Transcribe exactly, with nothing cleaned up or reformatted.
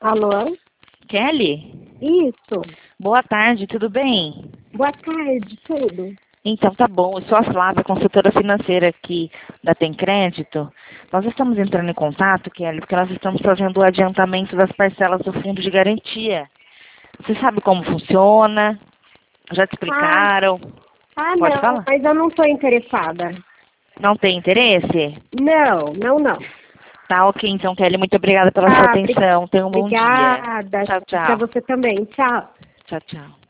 Alô? Kelly? Isso. Boa tarde, tudo bem? Boa tarde, tudo. Então, tá bom. Eu sou a Flávia, consultora financeira aqui da Tem Crédito. Nós estamos entrando em contato, Kelly, porque nós estamos fazendo o adiantamento das parcelas do fundo de garantia. Você sabe como funciona? Já te explicaram? Ah, Pode não, falar? mas eu não estou interessada. Não tem interesse? Não, não, não. Tá, ok. Então, Kelly, muito obrigada pela sua Ah, obri- atenção. Tenha um bom dia. obrigada. Tchau, Para tchau. você também. Tchau. Tchau, tchau.